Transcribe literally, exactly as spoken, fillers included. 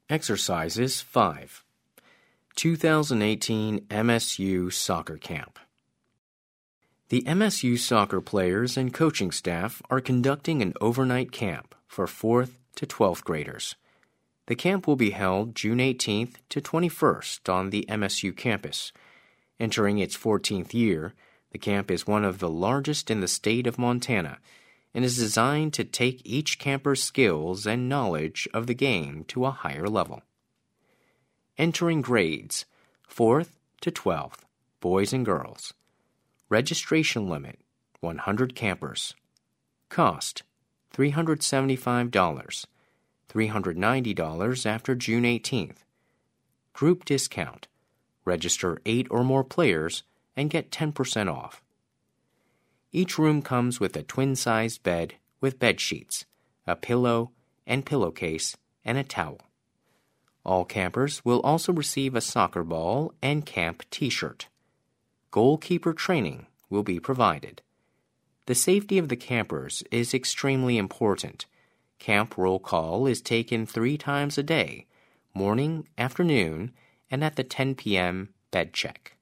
Exercises five. two thousand eighteen M S U Soccer Camp. The M S U soccer players and coaching staff are conducting an overnight camp for fourth to twelfth graders. The camp will be held June eighteenth to twenty-first on the M S U campus. Entering its fourteenth year, the camp is one of the largest in the state of Montana and is designed to take each camper's skills and knowledge of the game to a higher level. Entering grades, fourth to twelfth, boys and girls. Registration limit, one hundred campers. Cost, three hundred seventy-five dollars, three hundred ninety dollars after June eighteenth. Group discount, register eight or more players and get ten percent off. Each room comes with a twin-sized bed with bed sheets, a pillow and pillowcase, and a towel. All campers will also receive a soccer ball and camp t-shirt. Goalkeeper training will be provided. The safety of the campers is extremely important. Camp roll call is taken three times a day, morning, afternoon, and at the ten p.m. bed check.